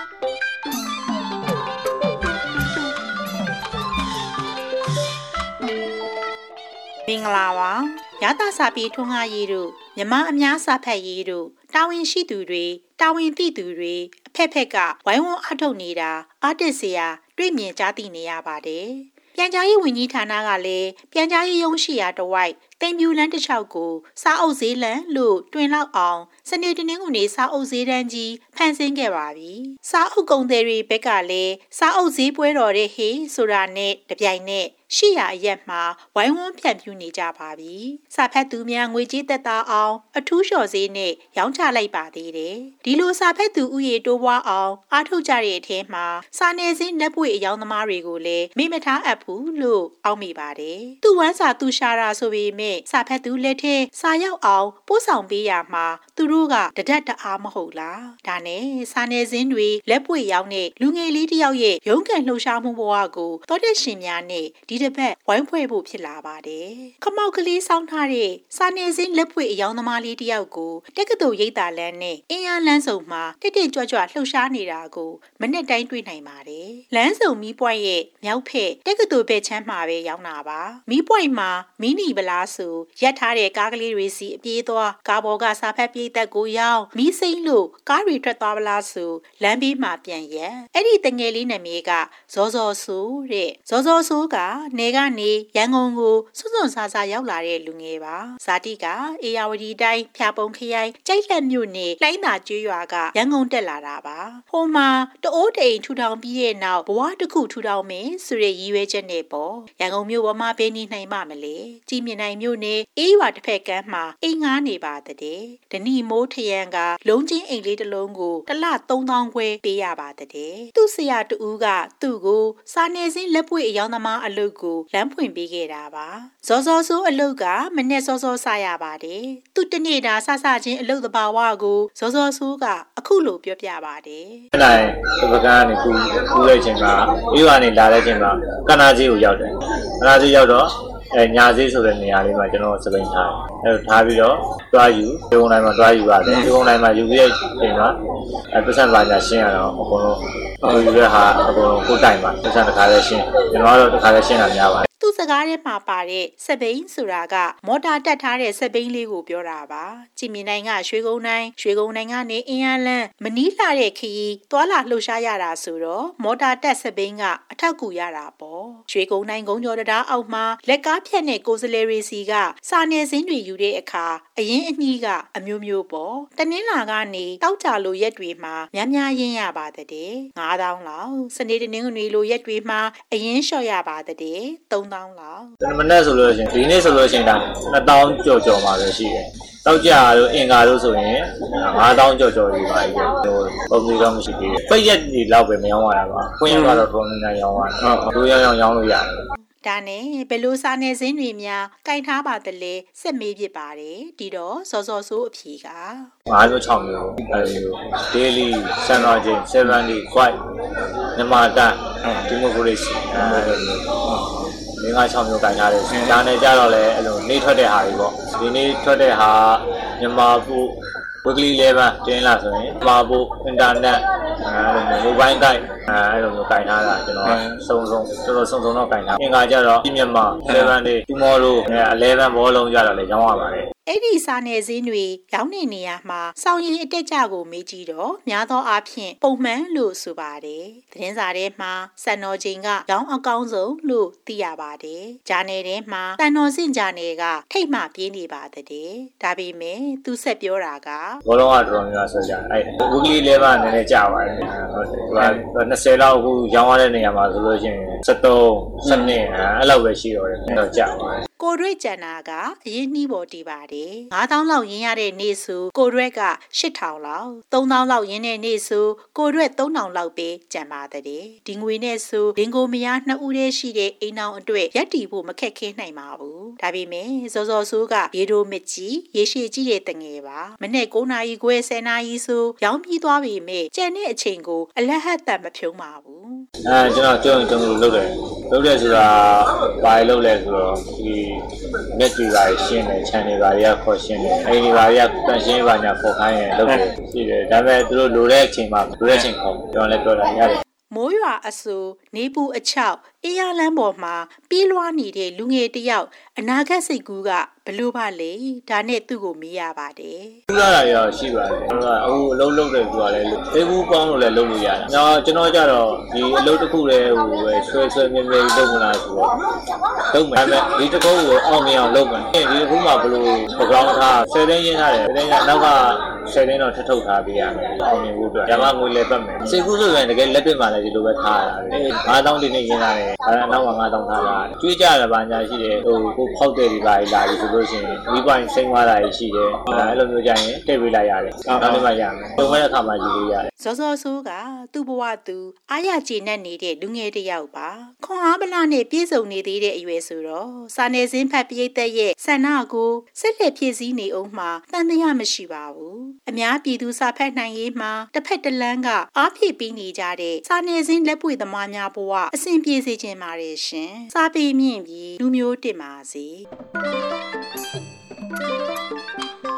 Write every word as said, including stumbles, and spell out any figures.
မင်္ဂလာပါရသစာပြေထွန်းကားရေးတို့မြမအများစာဖတ်ရေးတို့တာဝန်ရှိသူတွေတာဝန်သိသူတွေအဖက်ဖက်ကဝိုင်းဝန်းအထုတ်နေတာအားတက်စရာတွေ့မြင်ကြားသိနေရပါတယ်ပြန်ကြားရေးဝန်ကြီးဌာနကလည်းပြန်ကြားရေးရုံးရှိရာတဝိုက်တိမ်ပြူလန်းတစ်လျှောက်ကိုစားအုပ်ဈေးလန်းလို့တွင်လောက်အောင်စနေတနင်္ဂနွေစားအုပ်ဈေးတန်းကြီးဖန်ဆင်းခဲ့ပါပြီစားအုပ်ကုန်သည်တွေဘက်ကလည်းစားအုပ်ဈေးပွဲတော်တဲ့ဟေးဆိုတာနဲ့တပြိုင်နက်ရှိရအရက်မှာဝိုင်းဝန်းဖြန့်ဖြူးနေကြပါပြီစာဖတ်သူများငွေကြေးသက်သာအောင်အထူးလျှော်ဈေးနဲ့ရောင်းချလိုက်ပါသေးတယ်ဒီလိုစာဖတ်သူဥယေတိုးပွားအောင်အားထုတ်ကြတဲ့အထက်မှာစာနယ်ဇင်းလက်ပွေအယောင်သမားတွေကိုလည်းမိမထားအပ်ဘူးလို့အောက်မိပါတယ်သူဝမ်းစာသူရှာတာဆိုပေမဲ့စာဖတ်သူလက်ထဲစာရောက်အောင်ပို့ဆောင်ပေးရမှာသူတို့ကတဒတ်တအားမဟုတ်လားဒါနဲ့စာနယ်ဇင်းတွေလက်ပွေရောက်တဲ့လူငယ်လေးတစ်ယောက်ရဲ့ရုန်းကန်လှုပ်ရှားမှုဘဝကိုသောတက်ရှင်များနဲ့ဒီတစ်ပတ်ဝိုင်းဖွဲ့ဖို့ဖြစ်လာပါတယ်ခမောက်ကလေးစောင်းထားတဲ့စာနယ်ဇင်းလက်ပွေအယောင်သမားလေးတစ်ယောက်ကိုတက္ကသိုလ်ရိပ်သာလမ်းနဲ့အင်းရလမ်းစုံမှာတိတ်တိတ်ကြွကြွလှုပ်ရှားနေတာကိုမနေ့တိုင်းတွေ့နိုင်ပါတယ်လမ်းစုံမီးပွိုင်းရဲ့မြောက်ဖက်တက္ကသိုလ်ဘက်ချမ်းမှာပဲရောက်တာပါမီးပွိုင်းမှာမီနီဗလားဆိုရက်ထားတဲ့ကားကလေးတွေစီအပြေးသွားကားပေါ်ကစာဖတ်ပြေးသက်ကိုရောက်မီးစိမ့်လို့ကားတွေထွက်သွားပလားဆိုလမ်းဘေးမှာပြန်ရက်အဲ့ဒီတငယ်လေးနာမည်ကဇောဇောဆူတဲ့ဇောဇောဆူကနေကနေရန်ကုန်ကိုစွန့်စွန့်ဆာဆာရောက်လာတဲ့လူငယ်ပါဇာတိကအေယာဝတီတိုင်းဖျာပုံခရိုင်ကြိုက်လက်မြို့နယ်လိုင်းသာကျွရွာကရန်ကုန်တက်လာတာပါဟိုမှာတအိုးတိန်ထူထောင်ပြီးတဲ့နောက်ဘဝတစ်ခုထူထောင်မယ်ဆိုတဲ့ရည်ရွယ်ချက်နဲ့ပေါ့ရန်ကုန်မြို့ပေါ်မှာဘယ်နေနိုင်မှမလဲကြည်မြင်နိုင်မြို့နယ်အေးရွာတစ်ဖက်ကမ်းမှာအိမ်ငားနေပါတဲ့ဒနီမိုးထရန်ကလုံးချင်းအိမ်လေးတစ်လုံးကိုတစ်လသုံးသောင်းခွဲပေးရပါတဲ့သူ့ဆရာတူကသူ့ကိုစာနယ်ဇင်းလက်ပွေအယောင်သမားအလုပ်ကိုလမ်းဖွင့်ပေးခဲ့တာပါဇော်ဇော်ဆိုးအလုပ်ကမနဲ့စောစောစရပါတယ်သူတနေ့တာဆဆချင်းအလုပ်သဘာဝကိုဇော်ဇော်ဆိုးကအခုလိုပြောပြပါတယ်အဲ့ဒါဒီဘက်ကနေကူကူတဲ့အချိန်မှာအေးရွာနေလာတဲ့အချိန်မှာကနာကြီးကိုရောက်တယ်ကနာကြီးရောက်တော့အဲညာဈေးဆိုတဲ့နေရာလေးမှာကျွန်တော်စပိန်ထားတယ်အဲထားပြီးတော့တွားယူဒီကုန်းတိုင်းမှာတွားယူရတယ်ဒီကုန်းတိုင်းမှာယူပြီးတဲ့အချိန်မှာအဲပတ်စံပါညာရှင်းရတော့အကုန်လုံးယူရဟာအကုန်လုံးကိုယ်တိုင်မှာပတ်စံတစ်ခါလေးရှင်းကျွန်တော်ကတော့တစ်ခါလေးရှင်းတာများပါတယ်သူ့စကားထဲမှာပါတဲ့စပိန်ဆိုတာကမော်တာတက်ထားတဲ့စပိန်လေးကိုပြောတာပါကြည်မြင်နိုင်ကရွှေကုန်းတိုင်းရွှေကုန်းတိုင်းကနေအင်းရလန်းမနီးလာတဲ့ခရီးသွားလာလှုပ်ရှားရတာဆိုတော့မော်တာတက်စပိန်ကအထောက်ကူရတာပေါ့ရွှေကုန်းတိုင်းကုန်းကျော်တရားအောက်မှာလက်ကားဖြတ်တဲ့ကိုယ်စလဲရီစီကစာနယ်ဇင်းတွေယူတဲ့အခါအရင်အနှီးကအမျိုးမျိုးပေါ့တနင်္လာကနေတောက်ကြလိုရက်တွေမှာများများရင်းရပါတဲ့ငါးသောင်းလောက်စနေတနင်္ဂနွေလိုရက်တွေမှာအရင်လျှော့ရပါတဲ့သုံးသောင်းလောက်မနေ့ဆိုလို့ရှိရင်ဒီနေ့ဆိုလို့ရှိရင်ဒါနှစ်သောင်းကျော်ကျော်မှာပဲရှိတယ်တောက်ကြတို့အင်္ဂါတို့ဆိုရင်ငါးသောင်းကျော်ကျော်ကြီးပါပြီဟိုပုံစံတော့မရှိသေးဘူးပိတ်ရက်ဒီလောက်ပဲမရောင်းရတာပါခွင့်ရတော့ထုံးနေရောင်းရတယ်ဟုတ်တို့ရောင်းရောင်းရောင်းလို့ရတယ်ဒါနဲ့ဘယ်လိုစာနယ်ဇင်းတွေများကင်ထားပါသလဲစက်မေးဖြစ်ပါတယ်ဒီတော့စောစောဆိုးအဖြေကငါးမျိုးခြောက်မျိုးအဲဒီ daily sunrise seventy five မြန်မာတန်ဒီမိုကရေစီအဲဒီငါးခြောက်မျိုးကင်ထားတယ်ဒါနဲ့ကြတော့လေအဲ့လိုနေထွက်တဲ့ဟာတွေပေါ့ဒီနေ့ထွက်တဲ့ဟာမြန်မာပို့weekly level တင်းလာဆိုရင်မြန်မာပို့ internet အဲလို mobile guide အဲလိုမျိုးကင်ထားတာကျွန်တော်စုံစုံတော်တော်စုံစုံတော့ကင်ထားအင်္ဂါကြတော့ပြမြန်မာ seven day tomorrow elevenဘောလုံးကြတော့လေရောင်းရပါတယ်အဲ့ဒီစာနယ်ဇင်းတွေရောင်းနေနေရမှာစောင်းရည်အတက်ကြကိုမေးကြည့်တော့များသောအားဖြင့်ပုံမှန်လို့ဆိုပါတယ်သတင်းစာထဲမှာစံတော်ချိန်ကရောင်းအကောင်းဆုံးလို့သိရပါတယ်ဂျာနယ်ထဲမှာစံတော်စင်ဂျာနယ်ကထိတ်မှပြေးနေပါတဲ့ဒါပေမဲ့သူဆက်ပြောတာကဘောလုံးကတော်တော်များဆိုကြအဲ့ weekly level နည်းနည်းကြာပါတယ်ဟုတ်တယ်သူကtwentyလောက်အခုရောင်းရတဲ့နေရာမှာဆိုလို့ရှိရင်seven sevenအဲ့လောက်ပဲရှိတော့တယ်တော့ကြာပါတယ်ကိုရွက်ကျန်တာကအရင်နှီးပေါ်တည်ပါတယ်ငါးသောင်းလောက်ရင်းရတဲ့နေ့ဆိုကိုရွက်ကရှစ်ထောင်လောက်သုံးသောင်းလောက်ရင်းတဲ့နေ့ဆိုကိုရွက်သုံးထောင်လောက်ပဲကျန်ပါတဲ့ဒီငွေနဲ့ဆိုလင်ကိုမယားနှစ်ဦးတည်းရှိတဲ့အိမ်အောင်အတွက်ရက်တီဖို့မခက်ခဲနိုင်ပါဘူးဒါပေမဲ့စောစောဆိုးကရေတိုမကြီးရေရှည်ကြီးတဲ့တငယ်ပါမနေ့9နာရီခွဲ10နာရီဆိုရောင်းပြီးသွားပြီမဲ့ကျန်တဲ့အချိန်ကိုအလဟတ်တန်မဖြုံးပါဘူးအဲကျွန်တော်ကြုံကြုံလို့လုပ်တယ်လုပ်တယ်ဆိုတာဘာလုပ်လဲဆိုတော့ဒီမြက်တွေပါရှင်းတယ်ခြံတွေပါရခေါ်ရှင်းတယ်အိမ်တွေပါရတန်ရှင်းပါညာခေါ်ခိုင်းရင်လုပ်တယ်ရှိတယ်ဒါပေမဲ့သူတို့လိုတဲ့အချိန်မှာလိုတဲ့အချိန်ခေါ်ကျွန်တော်လည်းပြောတာရတယ်မိုးရွာအဆူနေပူအချောက်အေးရလန်းပေါ်မှာပြေးလွှားနေတဲ့လူငယ်တယောက်အနာဂတ်စိတ်ကူးကဘလို့ပါလေဒါနဲ့သူ့ကိုမေးရပါတယ်။သူရတာရောရှိပါတယ်။ကျွန်တော်ကအခုအလုပ်လုပ်တယ်ဆိုတာလည်းဖေးဘူးပေါင်းလို့လည်းလုပ်လို့ရတယ်။ကျွန်တော်ကျွန်တော်ကြတော့ဒီအလုပ်တစ်ခုလည်းဟိုပဲဆွဲဆွဲမြဲမြဲလုပ်မလားဆိုတော့လုပ်မယ်။ဒါပေမဲ့ဒီတစ်ခုကိုအောင်မြင်အောင်လုပ်မယ်။ဒီတစ်ခုမှဘလို့ background ထားဆယ်သိန်းရင်းထားတယ်။ဆယ်သိန်းကနောက်ကဆယ်သိန်းတော့ထပ်ထုတ်ထားပေးရမယ်။အောင်မြင်ဖို့အတွက်ဓမ္မငွေလည်းပတ်မယ်။စိတ်ကူးဆိုရင်တကယ်လက်တွေ့မှလည်းဒီလိုပဲထားရတာ။ငါးသောင်းဒီနေ့ရင်းထားတယ်။ဒါနောက်မှငါးသောင်းထားတာ။ကျွေးကြရပါညာရှိတယ်။ဟိုကိုဖောက်တဲ့ဒီပါလာပြီဆိုလို့ရှိရင်ဒီပိုင်းစိမ့်သွားတာရှိတယ်။အဲ့လိုမျိုးကြရင်တိတ်ပေးလိုက်ရတယ်။နောက်နေ့မှရမယ်။ပုံမဲ့တဲ့အခါမှာယူလို့ရတယ်။ဇော်ဇော်ဆိုးကသူ့ဘဝသူအားရကျေနပ်နေတဲ့လူငယ်တစ်ယောက်ပါ။ခွန်အားဗလာနဲ့ပြည့်စုံနေသေးတဲ့အရွယ်ဆိုတော့စာနယ်ဇင်းဖတ်ပိသက်ရဲ့ဆန္ဒကိုဆက်လက်ဖြည့်ဆည်းနေအောင်မှတန်တရားမရှိပါဘူး။အများပြည်သူစာဖတ်နိုင်ရေးမှာတစ်ဖက်တစ်လမ်းကအားဖြည့်ပေးနေကြတဲ့စာနယ်ဇင်းလက်ပွေသမားများဘဝအဆင်ပြေစေခြင်းပါတယ်ရှင်။စာပေမြင့်ပြီးလူမျိုးတင်ပါစေ။